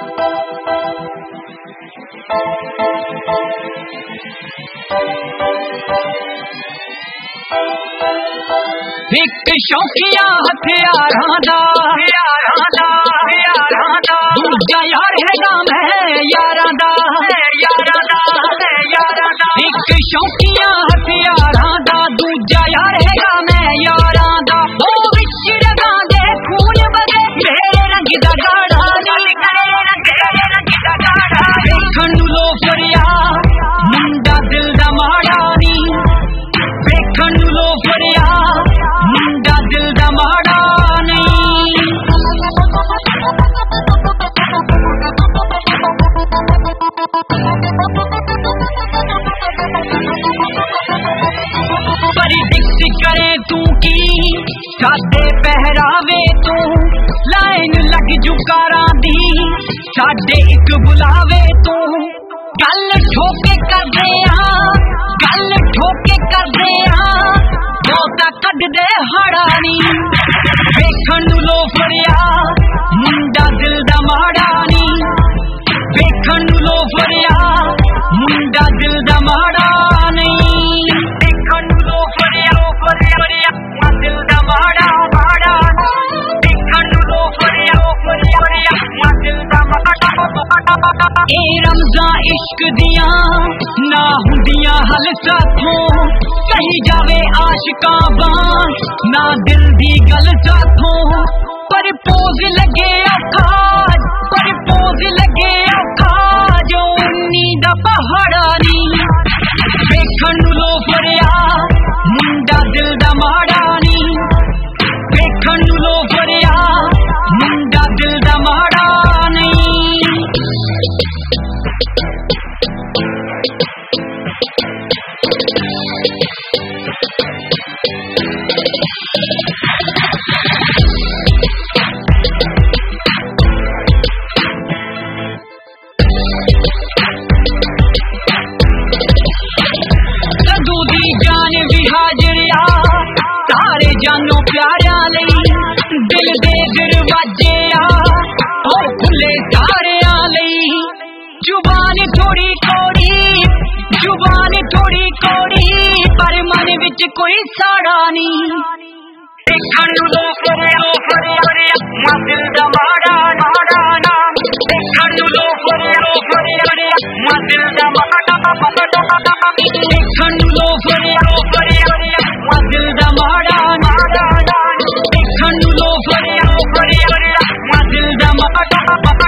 एक शौकिया हथियारां दा दूजा यार हैगा मैं यारां दा एक शौकिया हथियारां दा दूजा यार हैगा मैं यारां दा ओ विच रगां दे खून बगे मेरे रंग दा गाड़ा देखण नूं लो फड़िया मुंडा दिल दा माड़ा नी देखण नूं लो फड़िया मुंडा दिल दा माड़ा नहीं बड़ी दिक्कत करे तू की साडे पहरावे तू लाइन लग जुकारां दी साडे एक बुलावे तू गल ठोके करदे गल ठोके करदे बहुता कढ दे हाड़ा नी वेखण नूं लो फड़िया मुंडा दिल दा माड़ा नी वेखण नूं लो फड़िया मुंडा दिल दा माड़ा नहीं वेखण नूं लो फड़िया दिल दा माड़ा वेखण नूं लो फड़िया दिल दा माड़ा ए रमज़ां इश्क दियां ना हुंदियां हल साथों कही जावे आशिकां बां ना दिल दी गल साथों पर पोज लगे औखा जो उन्नी दा पहाड़ा नी वेखण नूं लो फड़िया मुंडा दिल दा माड़ा नी वेखण नूं लो फड़िया मुंडा दिल दा माड़ा नहीं जान भी हाजरिया सारे जानों प्यारियां लई दिल दे दरवाजे ओ खुले सारियां लई जुबान थोड़ी कोड़ी पर मन विच कोई साड़ा नहीं देखण नूं लो फड़िया दिल दा माड़ा ना देखण नूं लो फड़िया दिल दा माड़ा देखण नूं लो फड़िया दिल दा माड़ा देखण नूं लो फड़िया दिल दा माड़ा